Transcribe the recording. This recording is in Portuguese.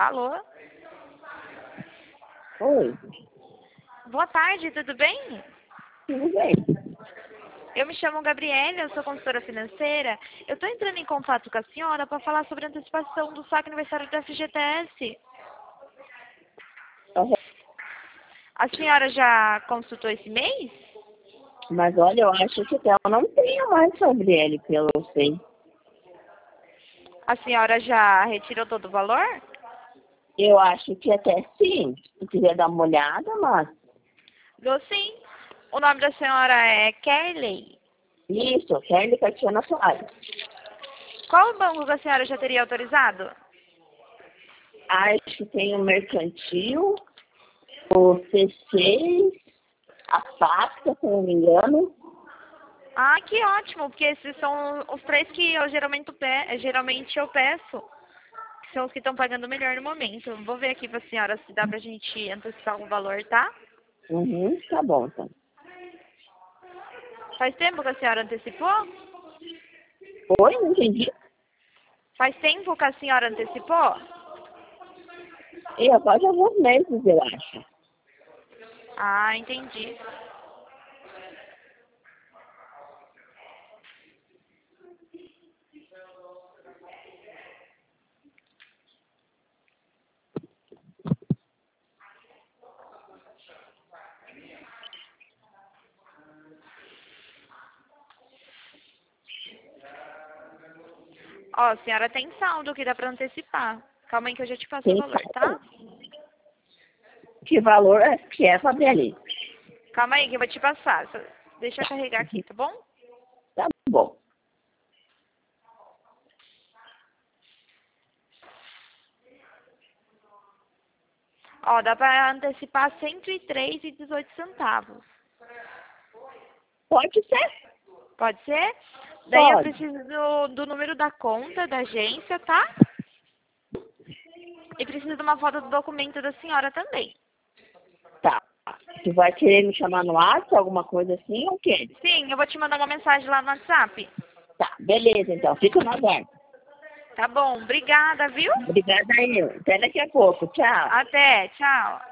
Alô? Oi, Boa tarde, tudo bem? tudo bem? Eu me chamo Gabriela, eu sou consultora financeira. Eu estou entrando em contato com a senhora para falar sobre a antecipação do saque aniversário da FGTS. Aham. A senhora já consultou esse mês? Mas olha, eu acho que eu não tenho mais sobre ele, pelo que eu sei. A senhora já retirou todo o valor? Eu acho que até sim. Se quiser dar uma olhada, mas Dou sim. O nome da senhora é Kelly. isso, Kelly Catiana Soares. Qual o banco que a senhora já teria autorizado? Acho que tem o Mercantil, o C6, a Pacta, se não me engano. Ah, que ótimo, porque esses são os três que eu geralmente eu peço, que são os que estão pagando melhor no momento. Vou ver aqui para a senhora se dá para a gente antecipar o valor, tá? Uhum, tá bom, então. Faz tempo que a senhora antecipou? Oi, não entendi. Faz tempo que a senhora antecipou? E após alguns meses, eu acho. Ah, entendi. Ó, a senhora tem saldo que dá para antecipar. Calma aí que eu já te passo o Tem valor, tá? que valor é que é, Fabiane? Calma aí que eu vou te passar. Deixa eu carregar aqui, tá bom? Tá bom. Ó, dá para antecipar 103,18 centavos. Pode ser? Pode ser? Daí eu Pode. preciso do número da conta da agência, tá? E preciso de uma foto do documento da senhora também. Tá. Tu vai querer me chamar no WhatsApp, alguma coisa assim, ou o quê? Sim, eu vou te mandar uma mensagem lá no WhatsApp. Tá, beleza, então. Fica no aguardo. Tá bom, obrigada, viu? Obrigada aí. Até daqui a pouco. Tchau. Até, tchau.